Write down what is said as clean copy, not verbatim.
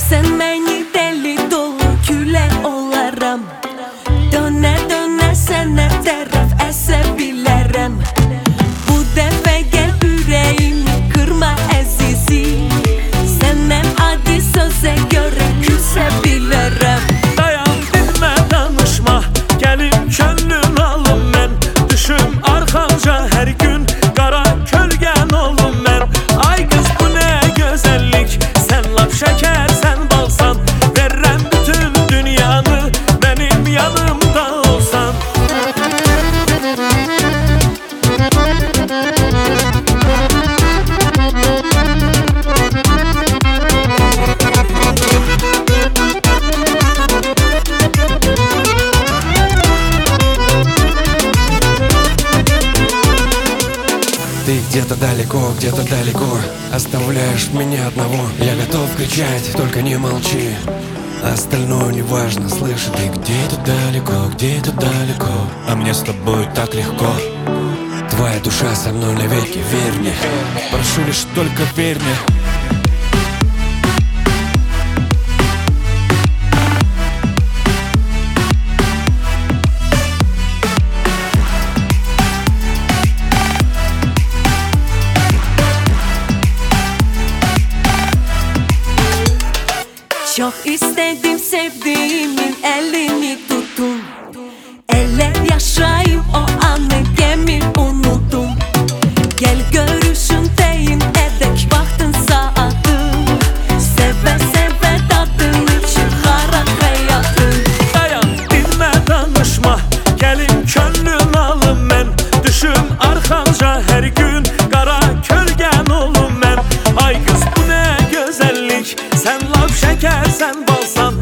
Sen məni deli dolu külə olaram. Dönə dönə sənə tərəf əsə bilərəm. Bu dəfə gəl ürəyimi qırma əzizim. Səndən adi sözə görə küsə bilərəm. Dayan dinmə danışma, gəlim könlün alım mən. Düşüm arxanca hər gün, qara kölgən olum mən. Ay qız bu nə gözəllik, sən lap şəkər, sən balsan. Verrəm bütün dünyanı, mənim yanımda olsan. Ты где-то далеко, оставляешь меня одного. Я готов кричать, только не молчи. Остальное не важно, слышишь, ты где-то далеко, а мне с тобой так легко. Твоя душа со мной навеки, верь мне. Прошу лишь только верь мне. Çok istedim sevdiğimin elini tutun. Eller yaşayım o anı gemin unuttum. Gel görüşündeyim edek vaxtın saatı. Seve seve dadın için xara hayatın. Dayan dinmə danışma, gəlim könlün alım mən. Düşüm arxanca hər gün, qara kölgən olum mən. Ay qız bu nə gözəllik, sən lap şəkər, sən balsan.